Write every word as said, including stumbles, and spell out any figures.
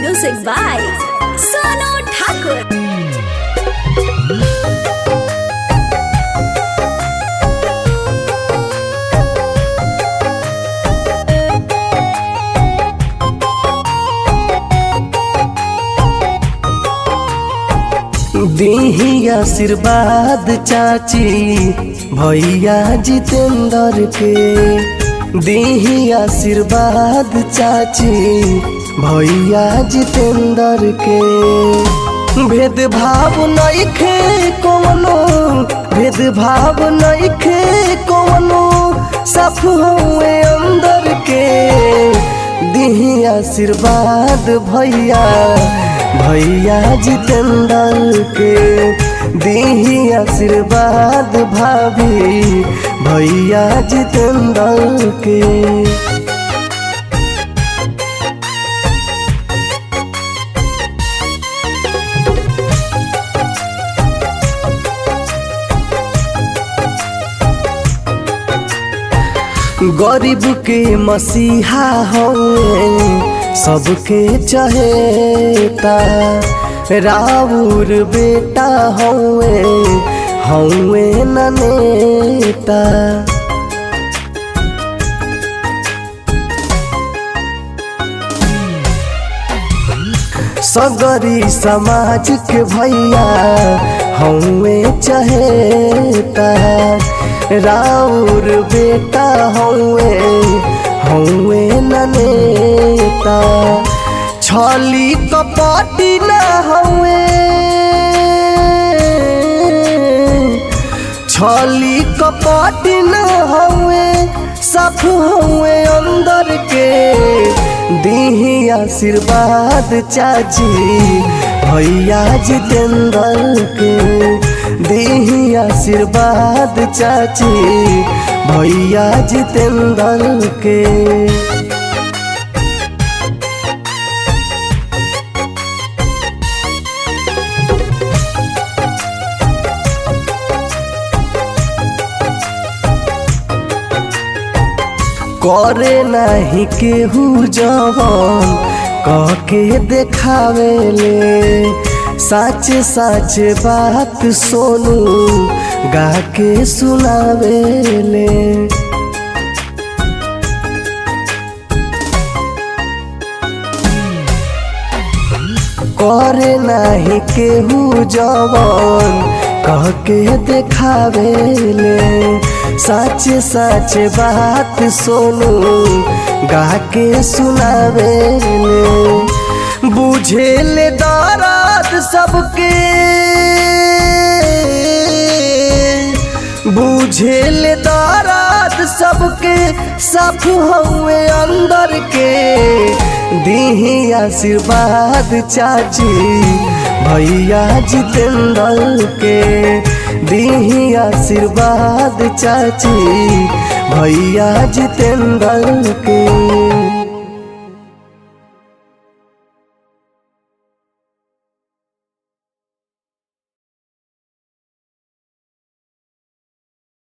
Music by Sonu Thakur. दीही आशीर्वाद चाची भैया जितेंद्र के। दीही आशीर्वाद चाची भैया जितेंद्र के। भेदभाव नइखे कवनो, भेदभाव नइखे कवनो, साफ हुए अंदर के। दीही आशीर्वाद भैया भैया जितेंद्र के। दीही आशीर्वाद भाभी भैया जितेंद्र के। गरीब के मसीहा होए सबके चहेता। राउर बेटा होए होए न नेता। सगरी समाज के भैया होए चहेता। राउर बेटा होए होए न नेता। छली कपटी न होए, छली कपटी न होए, साफ हुए अंदर के। दीही आशीर्वाद चाची भैया जितेंद्र के। दीही आशीर्वाद चाची भैया जितेंद्र के। करे नहीं केहू जवान कह के देखावेले। सच सच बात सोनू गा के सुनावेले। करे नहीं केहू जवान कह के देखावेले। सच सच बात सोनू गा के सुनावेले। बुझेले दर्द सबके, बुझेले दर्द सबके, साफ हुए अंदर के। दीही आशीर्वाद चाची भैया जितेंद्र के। दीही आशीर्वाद चाची भैया जितेंद्र के।